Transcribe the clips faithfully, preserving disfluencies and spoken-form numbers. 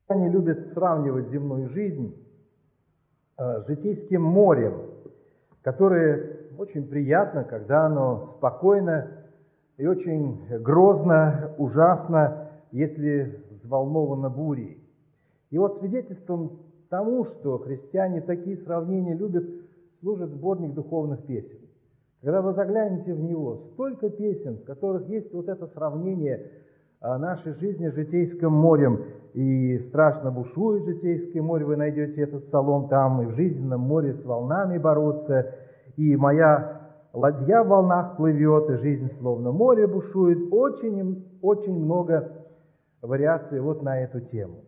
Они любят сравнивать земную жизнь э, с житейским морем, которое очень приятно, когда оно спокойно, и очень грозно, ужасно, если взволновано бурей. И вот свидетельством тому, что христиане такие сравнения любят, служит сборник духовных песен. Когда вы заглянете в него, столько песен, в которых есть вот это сравнение нашей жизни с житейским морем. И страшно бушует житейское море, вы найдете этот псалом там, и в жизненном море с волнами бороться, и моя ладья в волнах плывет, и жизнь словно море бушует. Очень, очень много вариаций вот на эту тему.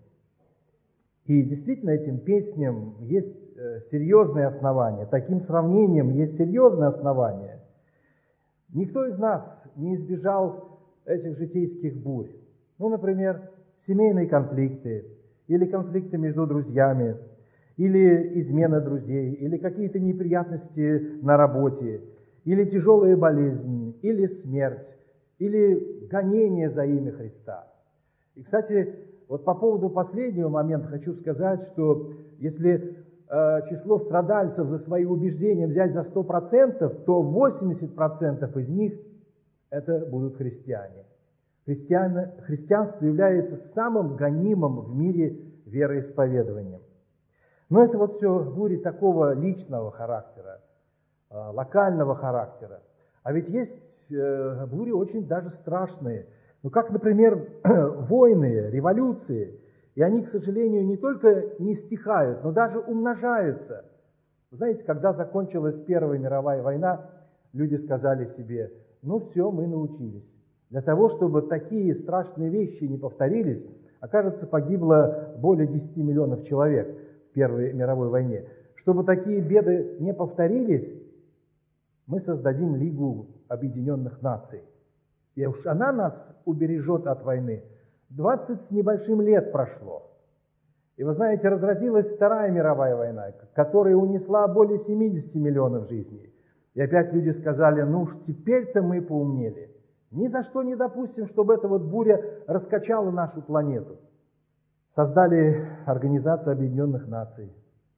И действительно этим песням есть серьезные основания, таким сравнением есть серьезные основания. Никто из нас не избежал этих житейских бурь. Ну, например, семейные конфликты, или конфликты между друзьями, или измена друзей, или какие-то неприятности на работе, или тяжелая болезнь, или смерть, или гонение за имя Христа. И, кстати, вот по поводу последнего момента хочу сказать, что если э, число страдальцев за свои убеждения взять за сто процентов, то восемьдесят процентов из них это будут христиане. Христиан, христианство является самым гонимым в мире вероисповедованием. Но это вот все бури такого личного характера, локального характера. А ведь есть бури очень даже страшные. Ну, как, например, войны, революции. И они, к сожалению, не только не стихают, но даже умножаются. Вы знаете, когда закончилась Первая мировая война, люди сказали себе: ну все, мы научились. Для того, чтобы такие страшные вещи не повторились, окажется, погибло более десяти миллионов человек в Первой мировой войне. Чтобы такие беды не повторились, мы создадим Лигу Объединенных Наций. И уж она нас убережет от войны. двадцать с небольшим лет прошло. И вы знаете, разразилась Вторая мировая война, которая унесла более семидесяти миллионов жизней. И опять люди сказали: ну уж теперь-то мы поумнели. Ни за что не допустим, чтобы эта вот буря раскачала нашу планету. Создали Организацию Объединенных Наций.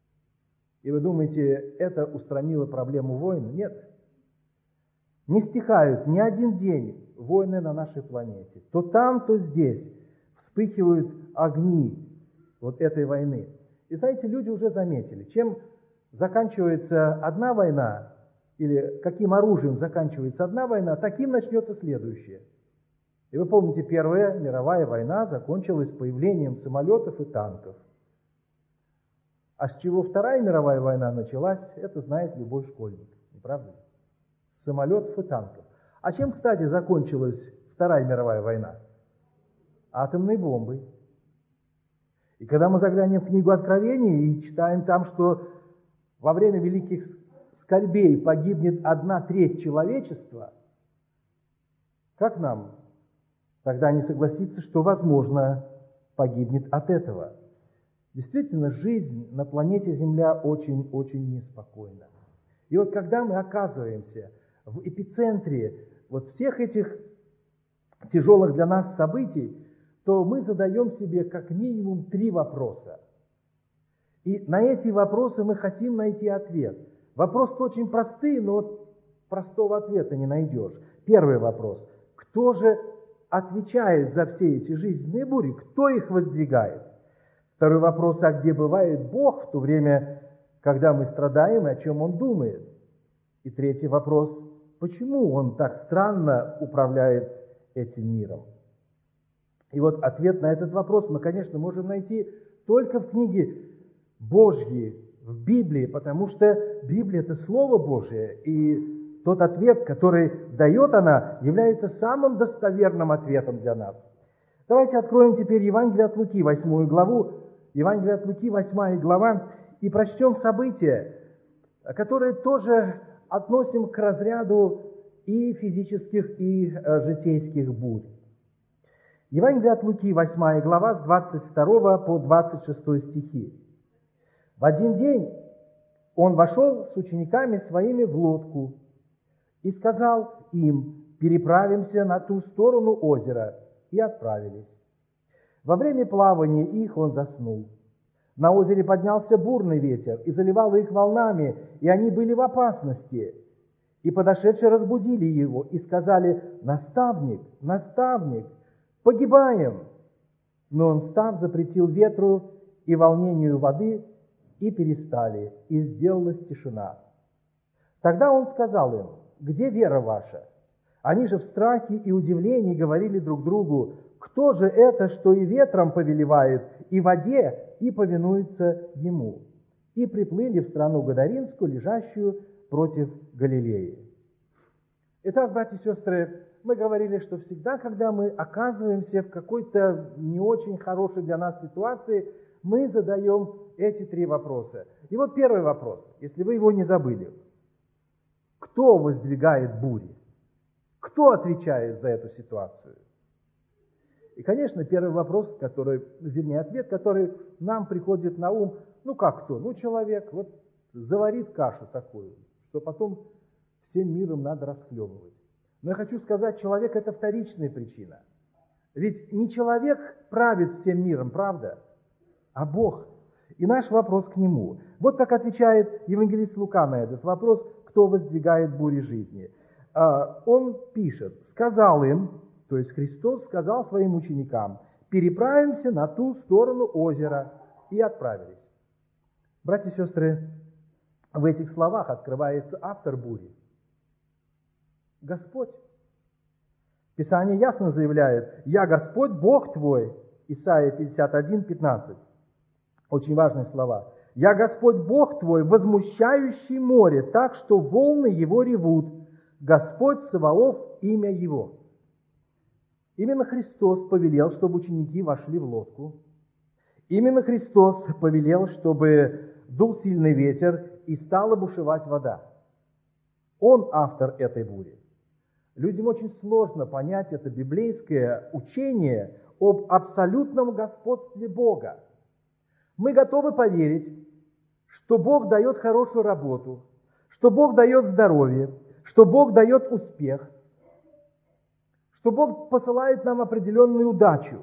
И вы думаете, это устранило проблему войн? Нет. Не стихают ни один день войны на нашей планете. То там, то здесь вспыхивают огни вот этой войны. И знаете, люди уже заметили, чем заканчивается одна война, или каким оружием заканчивается одна война, таким начнется следующая. И вы помните, Первая мировая война закончилась появлением самолетов и танков. А с чего Вторая мировая война началась, это знает любой школьник, не правда ли? С самолетов и танков. А чем, кстати, закончилась Вторая мировая война? Атомной бомбой. И когда мы заглянем в книгу Откровения и читаем там, что во время великих скорбей погибнет одна треть человечества, как нам тогда не согласиться, что, возможно, погибнет от этого? Действительно, жизнь на планете Земля очень-очень неспокойна. И вот когда мы оказываемся в эпицентре вот всех этих тяжелых для нас событий, то мы задаем себе как минимум три вопроса. И на эти вопросы мы хотим найти ответ. Вопросы очень простые, но вот простого ответа не найдешь. Первый вопрос: кто же отвечает за все эти жизненные бури? Кто их воздвигает? Второй вопрос: а где бывает Бог в то время, когда мы страдаем, и о чем Он думает? И третий вопрос: почему Он так странно управляет этим миром? И вот ответ на этот вопрос мы, конечно, можем найти только в книге Божьей, в Библии, потому что Библия – это Слово Божие, и тот ответ, который дает она, является самым достоверным ответом для нас. Давайте откроем теперь Евангелие от Луки, восьмую главу, Евангелие от Луки, восьмая глава, и прочтем события, которые тоже относим к разряду и физических, и житейских бурь. Евангелие от Луки, восьмая глава, с двадцать второго по двадцать шестой стихи. В один день он вошел с учениками своими в лодку и сказал им: переправимся на ту сторону озера, и отправились. Во время плавания их он заснул. На озере поднялся бурный ветер и заливал их волнами, и они были в опасности. И подошедшие разбудили его и сказали: «Наставник, наставник, погибаем!» Но он, встав, запретил ветру и волнению воды, и перестали, и сделалась тишина. Тогда он сказал им: «Где вера ваша?» Они же в страхе и удивлении говорили друг другу: «Кто же это, что и ветром повелевает, и воде, и повинуется ему?» И приплыли в страну Гадаринскую, лежащую против Галилеи. Итак, братья и сестры, мы говорили, что всегда, когда мы оказываемся в какой-то не очень хорошей для нас ситуации, мы задаем эти три вопроса. И вот первый вопрос, если вы его не забыли. Кто воздвигает бури? Кто отвечает за эту ситуацию? И, конечно, первый вопрос, который, вернее, ответ, который нам приходит на ум, ну как кто? Ну человек вот заварит кашу такую, что потом всем миром надо расхлебывать. Но я хочу сказать, человек – это вторичная причина. Ведь не человек правит всем миром, правда, а Бог. И наш вопрос к Нему. Вот как отвечает евангелист Лука на этот вопрос, кто воздвигает бури жизни. Он пишет: «Сказал им», то есть Христос сказал своим ученикам: «Переправимся на ту сторону озера», и отправились. Братья и сестры, в этих словах открывается автор бури. Господь. Писание ясно заявляет: «Я Господь, Бог твой». Исайя пятьдесят один, пятнадцать. Очень важные слова. «Я Господь, Бог твой, возмущающий море, так что волны его ревут. Господь Саваоф имя его». Именно Христос повелел, чтобы ученики вошли в лодку. Именно Христос повелел, чтобы дул сильный ветер и стала бушевать вода. Он автор этой бури. Людям очень сложно понять это библейское учение об абсолютном господстве Бога. Мы готовы поверить, что Бог дает хорошую работу, что Бог дает здоровье, что Бог дает успех, что Бог посылает нам определенную удачу.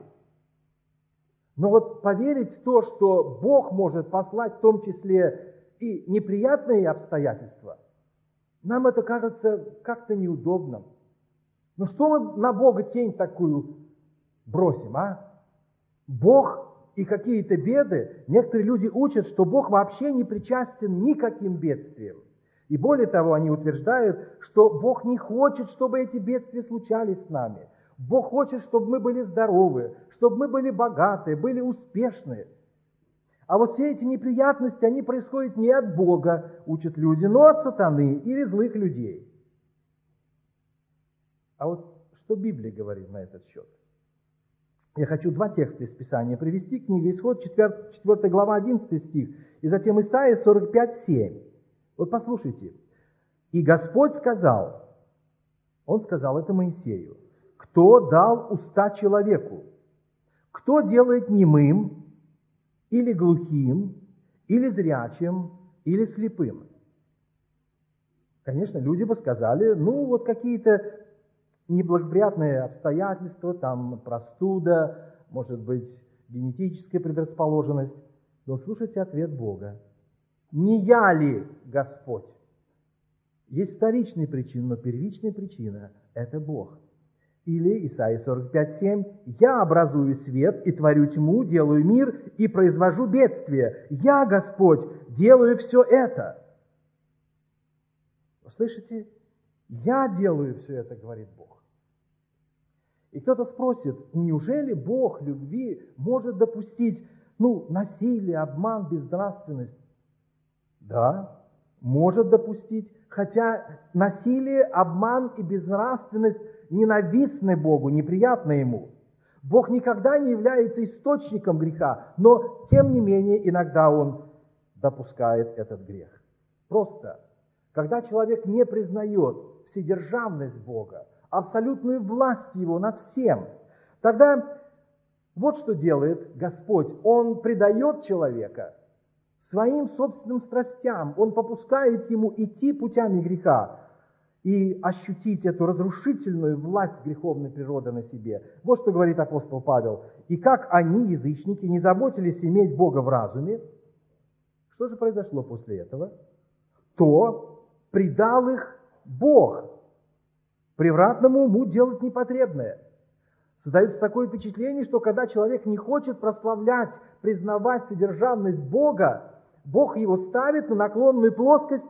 Но вот поверить в то, что Бог может послать в том числе и неприятные обстоятельства, нам это кажется как-то неудобным. Ну что мы на Бога тень такую бросим, а? Бог и какие-то беды, некоторые люди учат, что Бог вообще не причастен никаким бедствиям. И более того, они утверждают, что Бог не хочет, чтобы эти бедствия случались с нами. Бог хочет, чтобы мы были здоровы, чтобы мы были богаты, были успешны. А вот все эти неприятности, они происходят не от Бога, учат люди, но от сатаны или злых людей. А вот что Библия говорит на этот счет? Я хочу два текста из Писания привести. Книга Исход, четвёртая глава, одиннадцатый стих, и затем Исайя сорок пять, семь. Вот послушайте. «И Господь сказал», Он сказал это Моисею: «Кто дал уста человеку? Кто делает немым, или глухим, или зрячим, или слепым?» Конечно, люди бы сказали: ну, вот какие-то неблагоприятные обстоятельства, там простуда, может быть, генетическая предрасположенность. Но слушайте ответ Бога. «Не я ли Господь?» Есть вторичная причина, но первичная причина – это Бог. Или Исайя сорок пять, семь. «Я образую свет и творю тьму, делаю мир и произвожу бедствие. Я, Господь, делаю все это». Вы слышите? «Я делаю все это», говорит Бог. И кто-то спросит: неужели Бог любви может допустить ну, насилие, обман, безнравственность? Да, может допустить, хотя насилие, обман и безнравственность ненавистны Богу, неприятны Ему. Бог никогда не является источником греха, но, тем не менее, иногда Он допускает этот грех. Просто, когда человек не признает вседержавность Бога, абсолютную власть Его над всем, тогда вот что делает Господь. Он предает человека своим собственным страстям, Он попускает ему идти путями греха. и ощутить эту разрушительную власть греховной природы на себе. Вот что говорит апостол Павел. «И как они, язычники, не заботились иметь Бога в разуме». Что же произошло после этого? То предал их Бог превратному уму делать непотребное. Создается такое впечатление, что когда человек не хочет прославлять, признавать содержанность Бога, Бог его ставит на наклонную плоскость.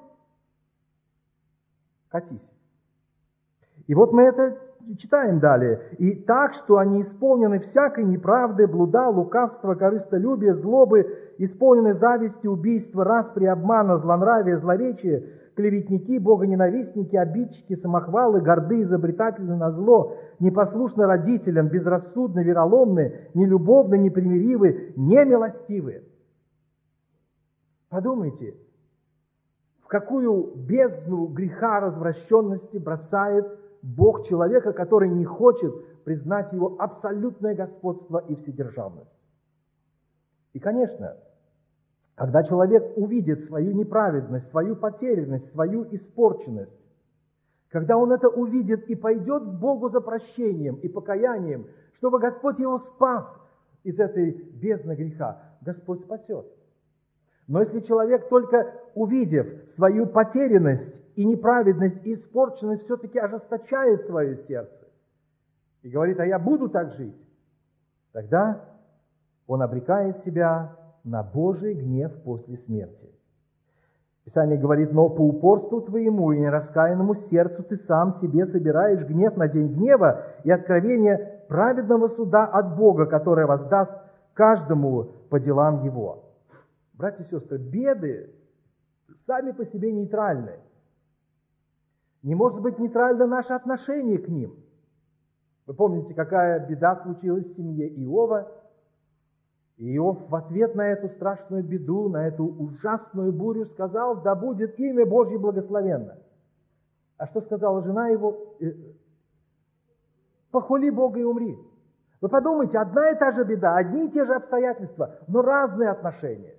Катись. И вот мы это читаем далее. «И так, что они исполнены всякой неправды, блуда, лукавства, корыстолюбия, злобы, исполнены зависти, убийства, распри, обмана, злонравия, злоречия, клеветники, богоненавистники, обидчики, самохвалы, горды, изобретательны на зло, непослушны родителям, безрассудны, вероломны, нелюбовны, непримиривы, немилостивы». Подумайте, в какую бездну греха развращенности бросает Бог человека, который не хочет признать его абсолютное господство и вседержавность. И, конечно, когда человек увидит свою неправедность, свою потерянность, свою испорченность, когда он это увидит и пойдет к Богу за прощением и покаянием, чтобы Господь его спас из этой бездны греха, Господь спасет. Но если человек, только увидев свою потерянность и неправедность и испорченность, все-таки ожесточает свое сердце и говорит: а я буду так жить, тогда он обрекает себя на Божий гнев после смерти. Писание говорит: но по упорству твоему и нераскаянному сердцу ты сам себе собираешь гнев на день гнева и откровение праведного суда от Бога, который воздаст каждому по делам его. Братья и сестры, беды сами по себе нейтральны. Не может быть нейтрально наше отношение к ним. Вы помните, какая беда случилась в семье Иова? И Иов в ответ на эту страшную беду, на эту ужасную бурю сказал: да будет имя Божье благословенно. А что сказала жена его? Похвали Бога и умри. Вы подумайте, одна и та же беда, одни и те же обстоятельства, но разные отношения.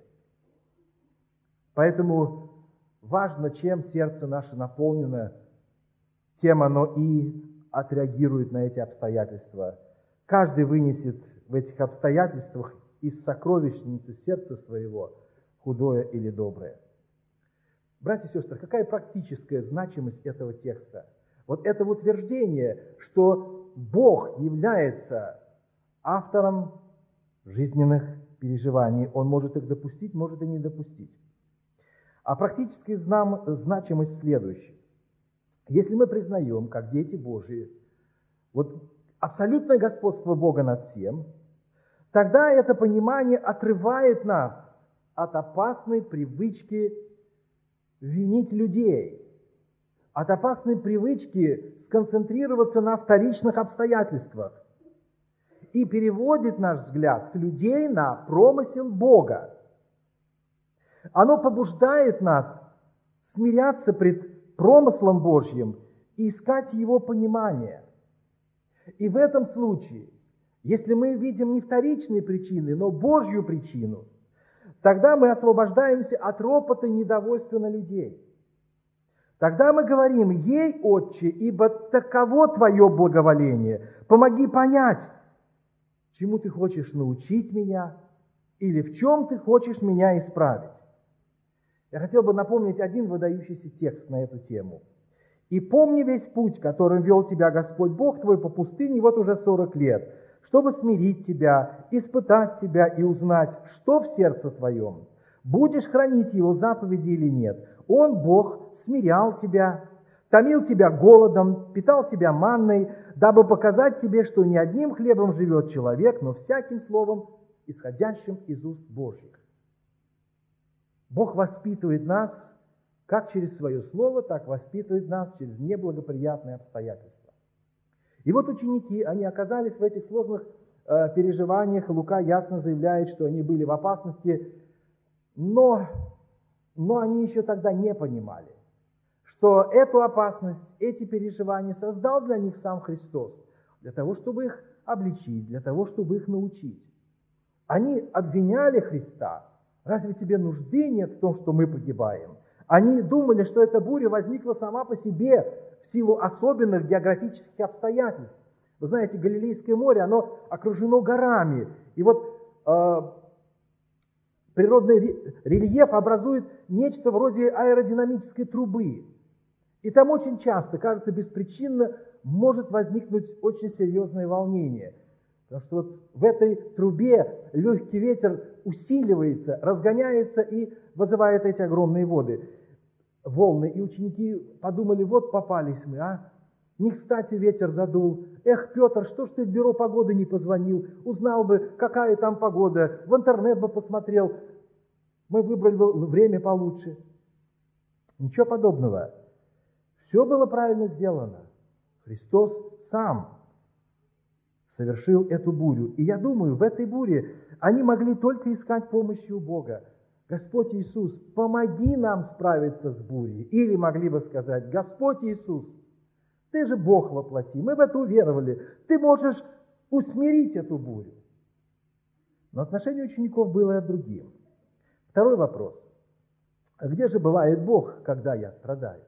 Поэтому важно, чем сердце наше наполнено, тем оно и отреагирует на эти обстоятельства. Каждый вынесет в этих обстоятельствах из сокровищницы сердца своего худое или доброе. Братья и сестры, какая практическая значимость этого текста? Вот это утверждение, что Бог является автором жизненных переживаний. Он может их допустить, может и не допустить. А практическая значимость в следующем. Если мы признаем, как дети Божии, вот абсолютное господство Бога над всем, тогда это понимание отрывает нас от опасной привычки винить людей, от опасной привычки сконцентрироваться на вторичных обстоятельствах и переводит наш взгляд с людей на промысел Бога. Оно побуждает нас смиряться пред промыслом Божьим и искать его понимание. И в этом случае, если мы видим не вторичные причины, но Божью причину, тогда мы освобождаемся от ропота и недовольства на людей. Тогда мы говорим: ей, Отче, ибо таково Твое благоволение. Помоги понять, чему Ты хочешь научить меня или в чем Ты хочешь меня исправить. Я хотел бы напомнить один выдающийся текст на эту тему. «И помни весь путь, которым вел тебя Господь Бог твой по пустыне вот уже сорок лет, чтобы смирить тебя, испытать тебя и узнать, что в сердце твоем. Будешь хранить его заповеди или нет. Он, Бог, смирял тебя, томил тебя голодом, питал тебя манной, дабы показать тебе, что не одним хлебом живет человек, но всяким словом, исходящим из уст Божьих». Бог воспитывает нас как через свое слово, так воспитывает нас через неблагоприятные обстоятельства. И вот ученики, они оказались в этих сложных э, переживаниях. Лука ясно заявляет, что они были в опасности, но, но они еще тогда не понимали, что эту опасность, эти переживания создал для них сам Христос, для того, чтобы их обличить, для того, чтобы их научить. Они обвиняли Христа. Разве тебе нужды нет в том, что мы погибаем? Они думали, что эта буря возникла сама по себе, в силу особенных географических обстоятельств. Вы знаете, Галилейское море, оно окружено горами. И вот э, природный рельеф образует нечто вроде аэродинамической трубы. И там очень часто, кажется, беспричинно может возникнуть очень серьезное волнение. Потому что вот в этой трубе легкий ветер усиливается, разгоняется и вызывает эти огромные воды, волны. И ученики подумали, вот попались мы, а? Не кстати ветер задул. Эх, Петр, что ж ты в бюро погоды не позвонил? Узнал бы, какая там погода, в интернет бы посмотрел. Мы выбрали бы время получше. Ничего подобного. Все было правильно сделано. Христос сам совершил эту бурю. И я думаю, в этой буре они могли только искать помощи у Бога. Господь Иисус, помоги нам справиться с бурей. Или могли бы сказать, Господь Иисус, Ты же Бог воплоти, мы в это уверовали. Ты можешь усмирить эту бурю. Но отношение учеников было другим. Второй вопрос. А где же бывает Бог, когда я страдаю?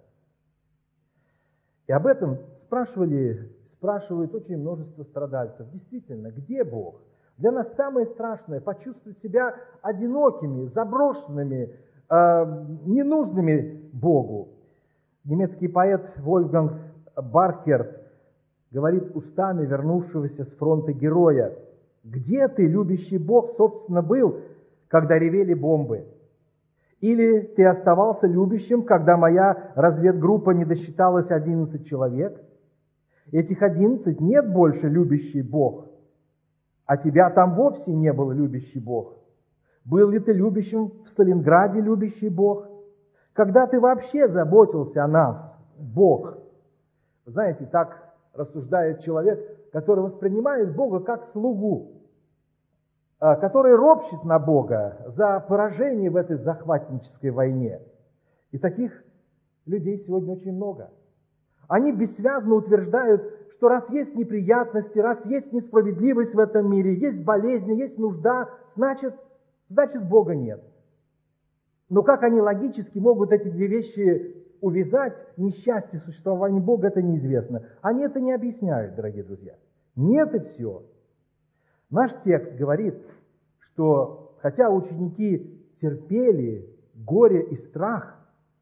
И об этом спрашивали, спрашивают очень множество страдальцев. Действительно, где Бог? Для нас самое страшное – почувствовать себя одинокими, заброшенными, э, ненужными Богу. Немецкий поэт Вольфганг Бархерт говорит устами вернувшегося с фронта героя: «Где ты, любящий Бог, собственно, был, когда ревели бомбы? Или ты оставался любящим, когда моя разведгруппа не досчиталась одиннадцать человек? Этих одиннадцать нет больше, любящий Бог, а тебя там вовсе не был, любящий Бог. Был ли ты любящим в Сталинграде, любящий Бог? Когда ты вообще заботился о нас, Бог?» Вы знаете, так рассуждает человек, который воспринимает Бога как слугу, который ропщет на Бога за поражение в этой захватнической войне. И таких людей сегодня очень много. Они бессвязно утверждают, что раз есть неприятности, раз есть несправедливость в этом мире, есть болезни, есть нужда, значит, значит Бога нет. Но как они логически могут эти две вещи увязать, несчастье существования Бога, это неизвестно. Они это не объясняют, дорогие друзья. Нет и все. Наш текст говорит, что хотя ученики терпели горе и страх,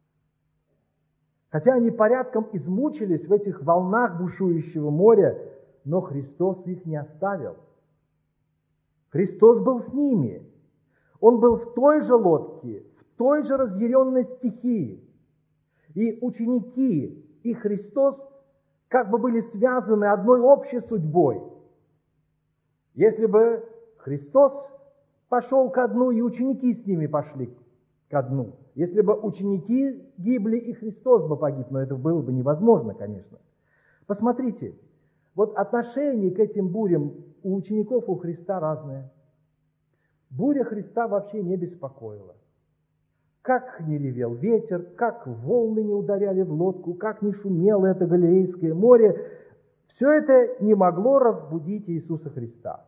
хотя они порядком измучились в этих волнах бушующего моря, но Христос их не оставил. Христос был с ними. Он был в той же лодке, в той же разъяренной стихии. И ученики, и Христос как бы были связаны одной общей судьбой. Если бы Христос пошел ко дну, и ученики с ними пошли ко дну. Если бы ученики гибли, и Христос бы погиб, но это было бы невозможно, конечно. Посмотрите, вот отношение к этим бурям у учеников, у Христа разное. Буря Христа вообще не беспокоила. Как не ревел ветер, как волны не ударяли в лодку, как не шумело это Галилейское море, все это не могло разбудить Иисуса Христа.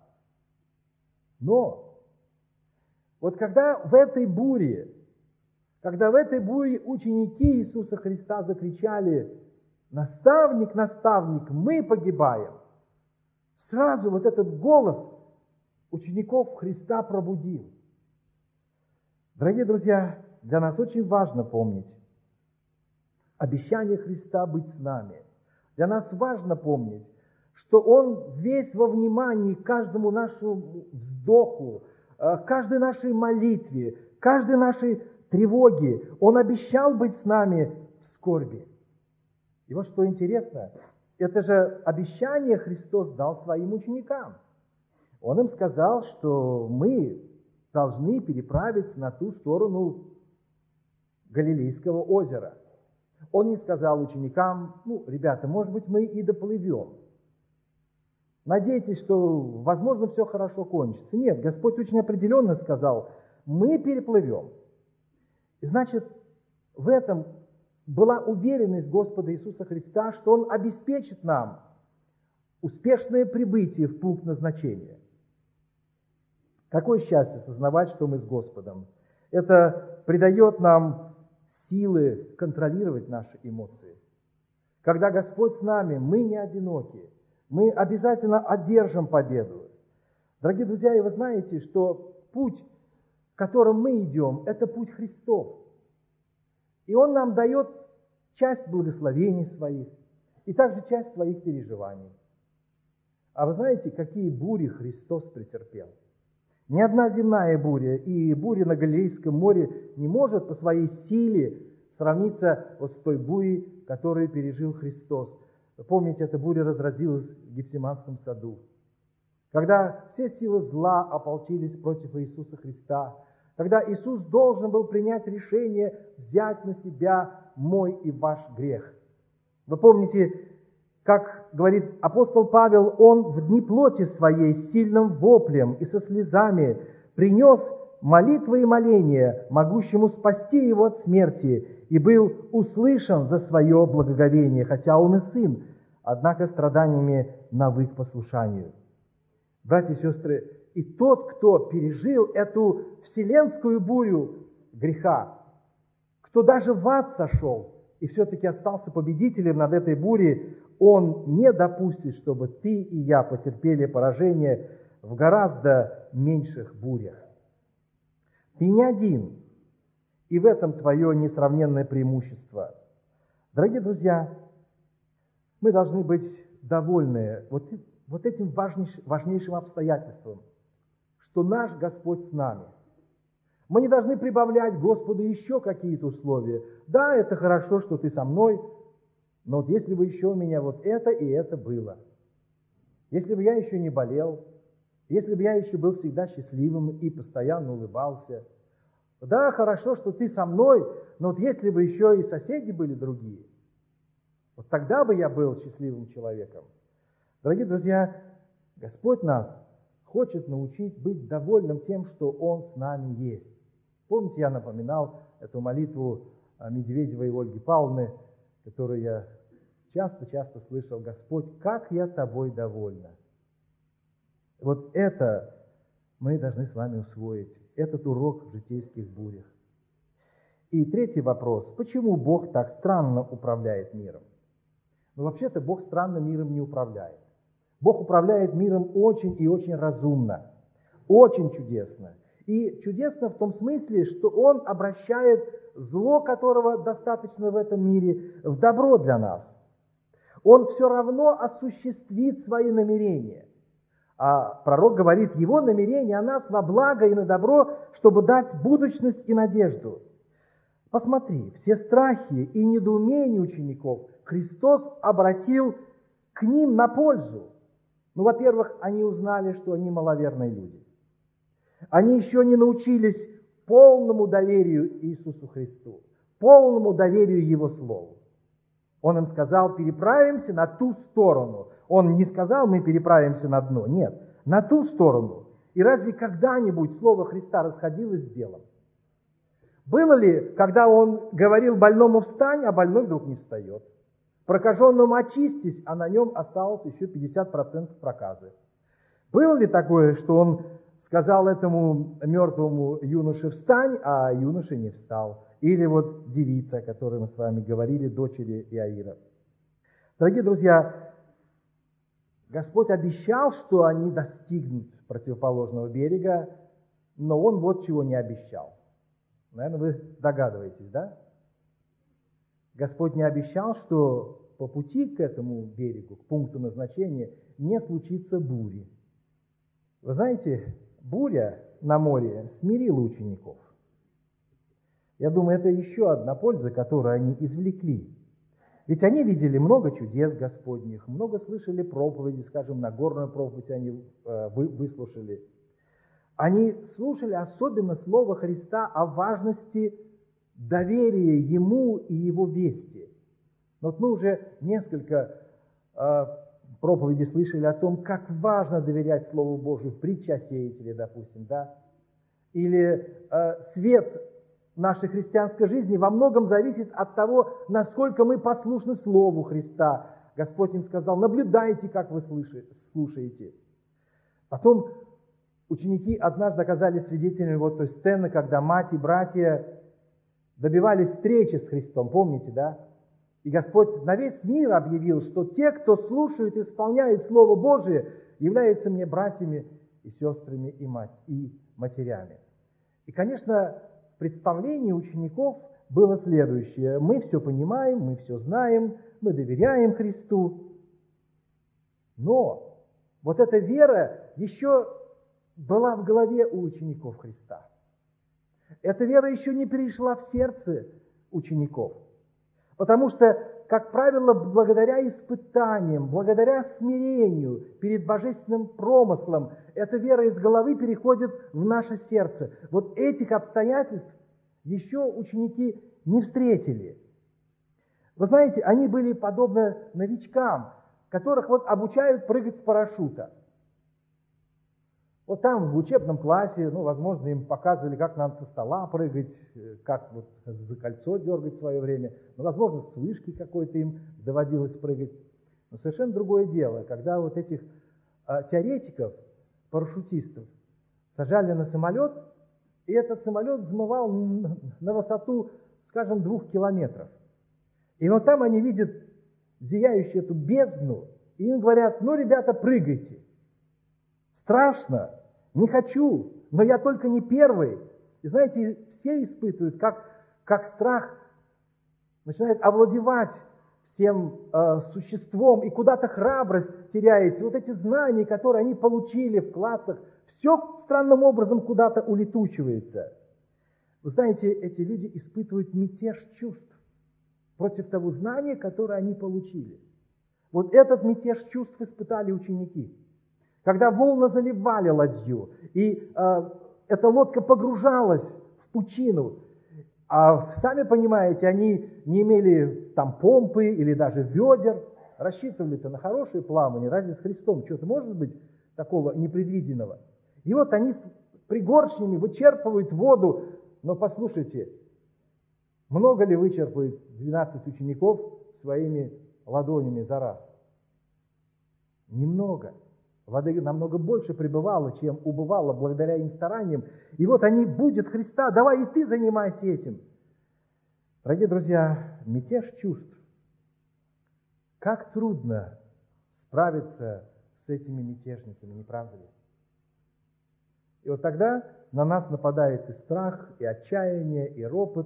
Но вот когда в этой буре, когда в этой буре ученики Иисуса Христа закричали: «Наставник, наставник, мы погибаем!», сразу вот этот голос учеников Христа пробудил. Дорогие друзья, для нас очень важно помнить обещание Христа быть с нами. Для нас важно помнить, что Он весь во внимании к каждому нашему вздоху, каждой нашей молитве, каждой нашей тревоге. Он обещал быть с нами в скорби. И вот что интересно, это же обещание Христос дал своим ученикам. Он им сказал, что мы должны переправиться на ту сторону Галилейского озера. Он не сказал ученикам: ну, ребята, может быть, мы и доплывем. Надейтесь, что, возможно, все хорошо кончится. Нет, Господь очень определенно сказал: мы переплывем. И значит, в этом была уверенность Господа Иисуса Христа, что Он обеспечит нам успешное прибытие в пункт назначения. Какое счастье сознавать, что мы с Господом. Это придает нам силы контролировать наши эмоции. Когда Господь с нами, мы не одиноки. Мы обязательно одержим победу. Дорогие друзья, и вы знаете, что путь, которым мы идем, это путь Христов. И Он нам дает часть благословений своих и также часть своих переживаний. А вы знаете, какие бури Христос претерпел? Ни одна земная буря и буря на Галилейском море не может по своей силе сравниться вот с той бурей, которую пережил Христос. Вы помните, эта буря разразилась в Гефсиманском саду. Когда все силы зла ополчились против Иисуса Христа, когда Иисус должен был принять решение взять на себя мой и ваш грех. Вы помните, как говорит апостол Павел, он в дни плоти своей с сильным воплем и со слезами принес молитвы и моления, могущему спасти его от смерти, и был услышан за свое благоговение, хотя он и сын, однако страданиями навык послушанию. Братья и сестры, и тот, кто пережил эту вселенскую бурю греха, кто даже в ад сошел и все-таки остался победителем над этой бурей, он не допустит, чтобы ты и я потерпели поражение в гораздо меньших бурях. Ты не один, и в этом твое несравненное преимущество. Дорогие друзья, мы должны быть довольны вот, вот этим важнейшим, важнейшим обстоятельством, что наш Господь с нами. Мы не должны прибавлять Господу еще какие-то условия. Да, это хорошо, что ты со мной, но вот если бы еще у меня вот это и это было, если бы я еще не болел, если бы я еще был всегда счастливым и постоянно улыбался, да, хорошо, что ты со мной, но вот если бы еще и соседи были другие, вот тогда бы я был счастливым человеком. Дорогие друзья, Господь нас хочет научить быть довольным тем, что Он с нами есть. Помните, я напоминал эту молитву Медведевой Ольги Павловны, которую я часто-часто слышал: «Господь, как я Тобой довольна». Вот это мы должны с вами усвоить, этот урок в житейских бурях. И третий вопрос: почему Бог так странно управляет миром? Ну, вообще-то Бог странно миром не управляет. Бог управляет миром очень и очень разумно, очень чудесно. И чудесно в том смысле, что Он обращает зло, которого достаточно в этом мире, в добро для нас. Он все равно осуществит свои намерения. А пророк говорит, его намерения о нас во благо и на добро, чтобы дать будущность и надежду. Посмотри, все страхи и недоумения учеников Христос обратил к ним на пользу. Ну, во-первых, они узнали, что они маловерные люди. Они еще не научились полному доверию Иисусу Христу, полному доверию Его Слову. Он им сказал: переправимся на ту сторону. Он не сказал: мы переправимся на дно. Нет, на ту сторону. И разве когда-нибудь Слово Христа расходилось с делом? Было ли, когда Он говорил больному «встань», а больной вдруг не встает? Прокаженному «очистись», а на нем осталось еще пятьдесят процентов проказы? Было ли такое, что Он сказал этому мертвому юноше «встань», а юноша не встал? Или вот девица, о которой мы с вами говорили, дочери Иаира. Дорогие друзья, Господь обещал, что они достигнут противоположного берега, но Он вот чего не обещал. Наверное, вы догадываетесь, да? Господь не обещал, что по пути к этому берегу, к пункту назначения, не случится бури. Вы знаете, буря на море смирила учеников. Я думаю, это еще одна польза, которую они извлекли. Ведь они видели много чудес Господних, много слышали проповеди, скажем, Нагорную проповедь они э, вы, выслушали. Они слушали особенно Слово Христа о важности доверия Ему и Его вести. Вот мы уже несколько э, проповедей слышали о том, как важно доверять Слову Божию в притче о сеятеле, допустим, да? Или э, свет нашей христианской жизни во многом зависит от того, насколько мы послушны Слову Христа. Господь им сказал: наблюдайте, как вы слушаете. Потом ученики однажды оказались свидетелями вот той сцены, когда мать и братья добивались встречи с Христом. Помните, да? И Господь на весь мир объявил, что те, кто слушает и исполняет Слово Божие, являются мне братьями и сестрами и, мать, и матерями. И, конечно, представление учеников было следующее. Мы все понимаем, мы все знаем, мы доверяем Христу. Но вот эта вера еще была в голове у учеников Христа. Эта вера еще не перешла в сердце учеников. Потому что, как правило, благодаря испытаниям, благодаря смирению перед божественным промыслом, эта вера из головы переходит в наше сердце. Вот этих обстоятельств еще ученики не встретили. Вы знаете, они были подобны новичкам, которых вот обучают прыгать с парашюта. Вот там в учебном классе, ну, возможно, им показывали, как надо со стола прыгать, как вот за кольцо дергать в свое время. Ну, возможно, с вышки какой-то им доводилось прыгать. Но совершенно другое дело, когда вот этих а, теоретиков, парашютистов, сажали на самолет, и этот самолет взмывал на высоту, скажем, двух километров. И вот там они видят зияющую эту бездну, и им говорят: ну, ребята, прыгайте. Страшно, не хочу, но я только не первый. И знаете, все испытывают, как, как страх начинает овладевать всем э, существом, и куда-то храбрость теряется. Вот эти знания, которые они получили в классах, все странным образом куда-то улетучивается. Вы знаете, эти люди испытывают мятеж чувств против того знания, которое они получили. Вот этот мятеж чувств испытали ученики. Когда волны заливали ладью, и э, эта лодка погружалась в пучину, а сами понимаете, они не имели там помпы или даже ведер, рассчитывали-то на хорошее плавание, разве с Христом что-то может быть такого непредвиденного? И вот они с пригоршнями вычерпывают воду, но послушайте, много ли вычерпывает двенадцать учеников своими ладонями за раз? Немного. Воды намного больше прибывало, чем убывало благодаря им стараниям. И вот они будут Христа, давай и ты занимайся этим. Дорогие друзья, мятеж чувств. Как трудно справиться с этими мятежниками, не правда ли? И вот тогда на нас нападает и страх, и отчаяние, и ропот.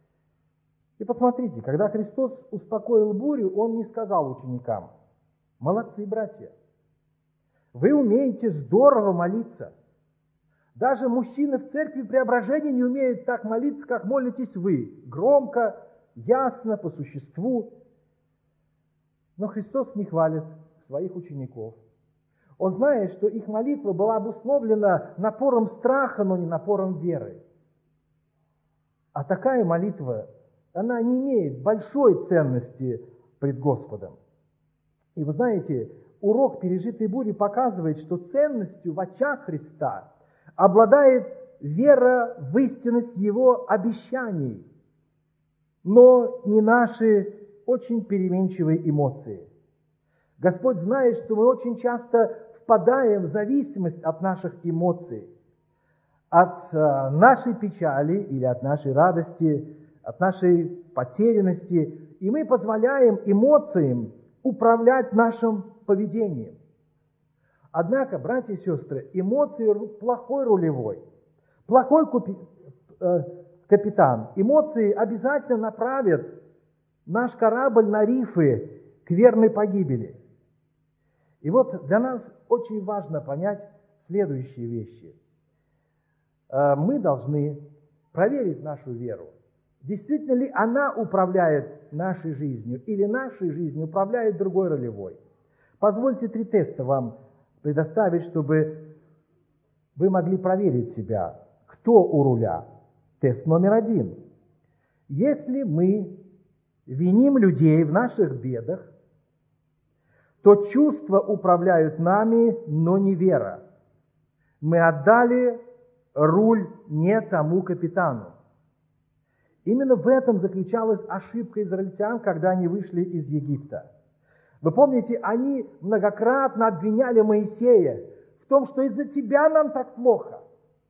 И посмотрите, когда Христос успокоил бурю, Он не сказал ученикам: молодцы, братья, вы умеете здорово молиться. Даже мужчины в церкви Преображения не умеют так молиться, как молитесь вы. Громко, ясно, по существу. Но Христос не хвалит своих учеников. Он знает, что их молитва была обусловлена напором страха, но не напором веры. А такая молитва, она не имеет большой ценности пред Господом. И вы знаете, урок пережитой бури показывает, что ценностью в очах Христа обладает вера в истинность Его обещаний, но не наши очень переменчивые эмоции. Господь знает, что мы очень часто впадаем в зависимость от наших эмоций, от э, нашей печали или от нашей радости, от нашей потерянности, и мы позволяем эмоциям управлять нашим поведением. Однако, братья и сестры, эмоции плохой рулевой, плохой купи, э, капитан. Эмоции обязательно направят наш корабль на рифы к верной погибели. И вот для нас очень важно понять следующие вещи. Э, мы должны проверить нашу веру. Действительно ли она управляет нашей жизнью, или нашей жизнью управляет другой ролевой? Позвольте три теста вам предоставить, чтобы вы могли проверить себя, кто у руля. Тест номер один. Если мы виним людей в наших бедах, то чувства управляют нами, но не вера. Мы отдали руль не тому капитану. Именно в этом заключалась ошибка израильтян, когда они вышли из Египта. Вы помните, они многократно обвиняли Моисея в том, что из-за тебя нам так плохо.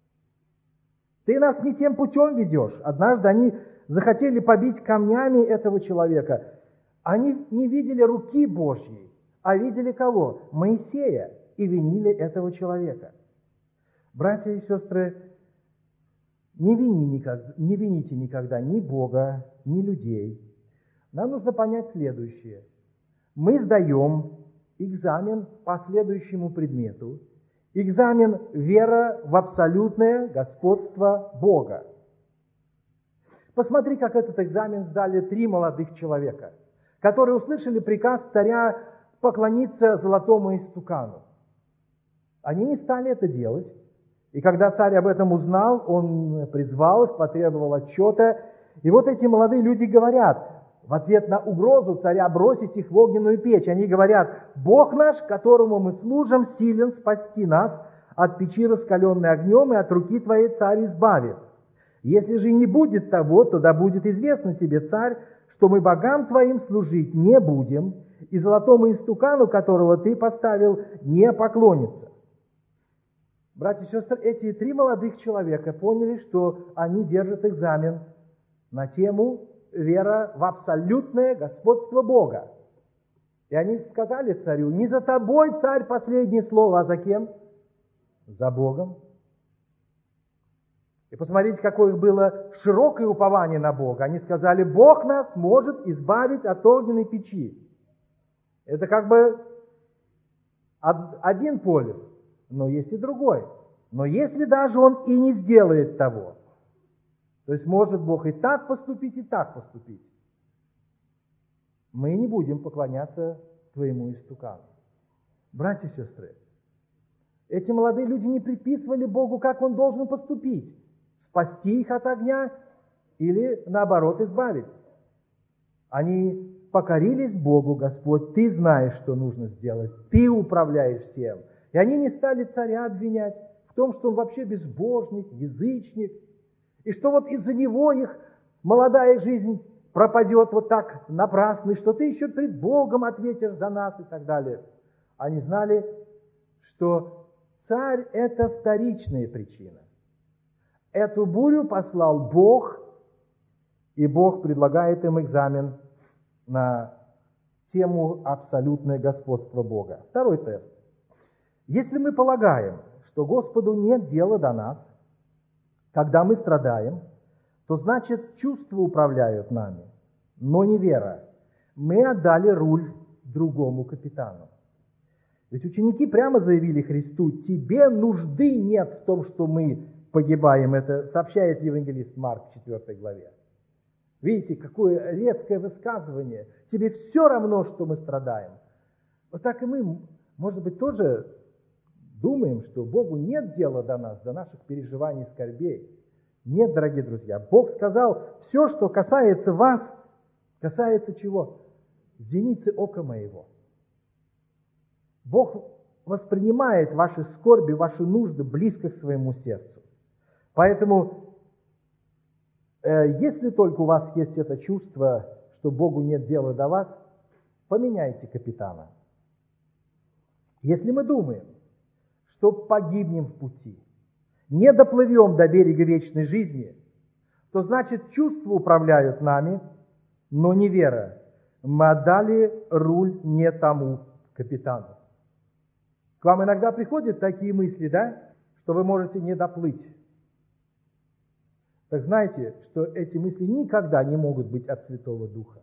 Ты нас не тем путем ведешь. Однажды они захотели побить камнями этого человека. Они не видели руки Божьей, а видели кого? Моисея, и винили этого человека. Братья и сестры, не, вини никогда, не вините никогда ни Бога, ни людей. Нам нужно понять следующее. Мы сдаем экзамен по следующему предмету. Экзамен «Вера в абсолютное господство Бога». Посмотри, как этот экзамен сдали три молодых человека, которые услышали приказ царя поклониться золотому истукану. Они не стали это делать. И когда царь об этом узнал, он призвал их, потребовал отчета. И вот эти молодые люди говорят, в ответ на угрозу царя бросить их в огненную печь, они говорят: «Бог наш, которому мы служим, силен спасти нас от печи, раскаленной огнем, и от руки твоей царь избавит. Если же не будет того, то да будет известно тебе, царь, что мы богам твоим служить не будем, и золотому истукану, которого ты поставил, не поклонится». Братья и сестры, эти три молодых человека поняли, что они держат экзамен на тему «Вера в абсолютное господство Бога». И они сказали царю: «Не за тобой, царь, последнее слово, а за кем? За Богом». И посмотрите, какое было широкое упование на Бога. Они сказали: «Бог нас может избавить от огненной печи». Это как бы один полюс, но есть и другой. Но если даже он и не сделает того, то есть может Бог и так поступить, и так поступить, мы не будем поклоняться твоему истукану. Братья и сестры, эти молодые люди не предписывали Богу, как он должен поступить. Спасти их от огня или, наоборот, избавить. Они покорились Богу: «Господь, Ты знаешь, что нужно сделать, Ты управляешь всем». И они не стали царя обвинять в том, что он вообще безбожник, язычник, и что вот из-за него их молодая жизнь пропадет вот так напрасно, и что ты еще пред Богом ответишь за нас и так далее. Они знали, что царь – это вторичная причина. Эту бурю послал Бог, и Бог предлагает им экзамен на тему абсолютное господство Бога. Второй тест. Если мы полагаем, что Господу нет дела до нас, когда мы страдаем, то значит чувства управляют нами, но не вера. Мы отдали руль другому капитану. Ведь ученики прямо заявили Христу: «Тебе нужды нет в том, что мы погибаем». Это сообщает евангелист Марк в четвёртой главе. Видите, какое резкое высказывание. Тебе все равно, что мы страдаем. Вот так и мы, может быть, тоже думаем, что Богу нет дела до нас, до наших переживаний и скорбей. Нет, дорогие друзья. Бог сказал: все, что касается вас, касается чего? Зеницы ока моего. Бог воспринимает ваши скорби, ваши нужды близко к своему сердцу. Поэтому, э, если только у вас есть это чувство, что Богу нет дела до вас, поменяйте капитана. Если мы думаем, что погибнем в пути, не доплывем до берега вечной жизни, то значит чувства управляют нами, но не вера. Мы отдали руль не тому капитану. К вам иногда приходят такие мысли, да, что вы можете не доплыть. Так знаете, что эти мысли никогда не могут быть от Святого Духа.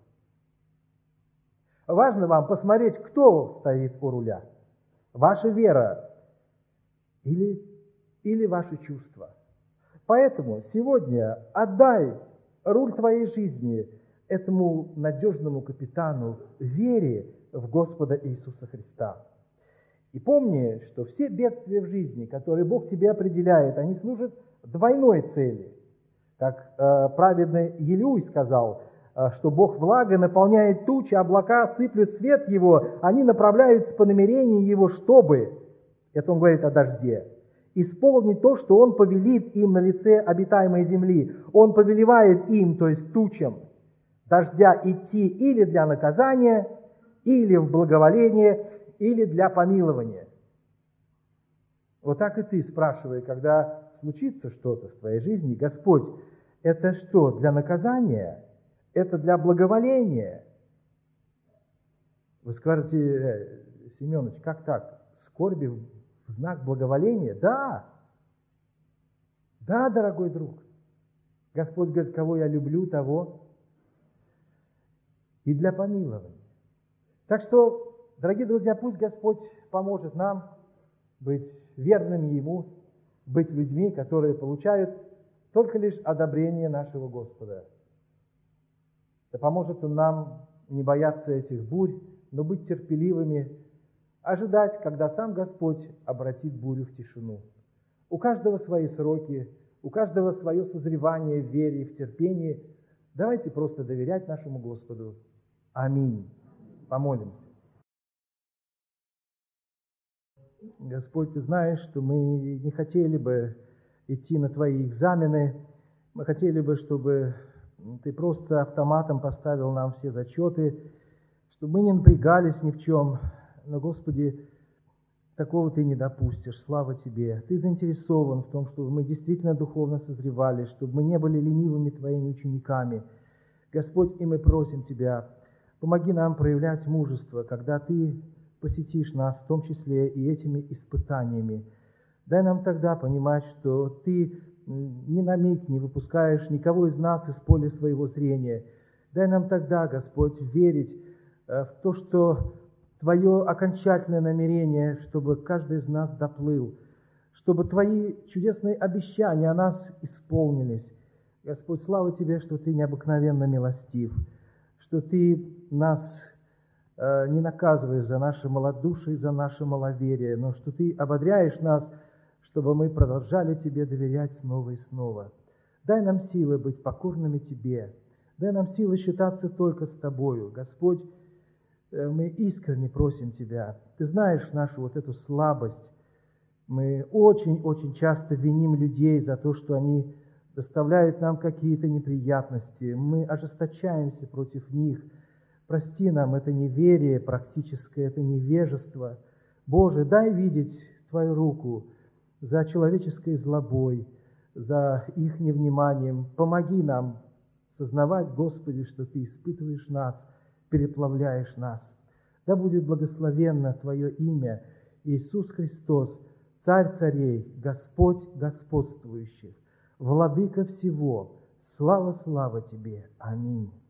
Важно вам посмотреть, кто стоит у руля. Ваша вера или, или ваши чувства. Поэтому сегодня отдай руль твоей жизни этому надежному капитану, вере в Господа Иисуса Христа. И помни, что все бедствия в жизни, которые Бог тебе определяет, они служат двойной цели. Как э, праведный Елеуй сказал, э, что Бог влага наполняет тучи, облака сыплют свет Его, они направляются по намерению Его, чтобы, это он говорит о дожде, исполнить то, что Он повелит им на лице обитаемой земли. Он повелевает им, то есть тучам, дождя идти или для наказания, или в благоволение, или для помилования. Вот так и ты спрашивай, когда случится что-то в твоей жизни: Господь, это что, для наказания? Это для благоволения? Вы скажете, э, Семенович, как так? Скорби в знак благоволения? Да! Да, дорогой друг. Господь говорит, кого я люблю, того и для помилования. Так что, дорогие друзья, пусть Господь поможет нам быть верными Ему, быть людьми, которые получают только лишь одобрение нашего Господа. Да поможет Он нам не бояться этих бурь, но быть терпеливыми, ожидать, когда сам Господь обратит бурю в тишину. У каждого свои сроки, у каждого свое созревание в вере и в терпении. Давайте просто доверять нашему Господу. Аминь. Помолимся. Господь, Ты знаешь, что мы не хотели бы идти на Твои экзамены. Мы хотели бы, чтобы Ты просто автоматом поставил нам все зачеты, чтобы мы не напрягались ни в чем. Но, Господи, такого Ты не допустишь. Слава Тебе. Ты заинтересован в том, чтобы мы действительно духовно созревали, чтобы мы не были ленивыми Твоими учениками. Господь, и мы просим Тебя, помоги нам проявлять мужество, когда Ты посетишь нас, в том числе и этими испытаниями. Дай нам тогда понимать, что Ты ни на миг не выпускаешь никого из нас из поля своего зрения. Дай нам тогда, Господь, верить в то, что Твое окончательное намерение, чтобы каждый из нас доплыл, чтобы Твои чудесные обещания о нас исполнились. Господь, слава Тебе, что Ты необыкновенно милостив, что Ты нас э, не наказываешь за наше малодушие, за наше маловерие, но что Ты ободряешь нас, чтобы мы продолжали Тебе доверять снова и снова. Дай нам силы быть покорными Тебе, дай нам силы считаться только с Тобою. Господь, мы искренне просим Тебя. Ты знаешь нашу вот эту слабость. Мы очень-очень часто виним людей за то, что они доставляют нам какие-то неприятности. Мы ожесточаемся против них. Прости нам это неверие практическое, это невежество. Боже, дай видеть Твою руку за человеческой злобой, за их невниманием. Помоги нам сознавать, Господи, что Ты испытываешь нас, переплавляешь нас. Да будет благословенно Твое имя, Иисус Христос, Царь царей, Господь господствующих, Владыка всего. Слава, слава Тебе. Аминь.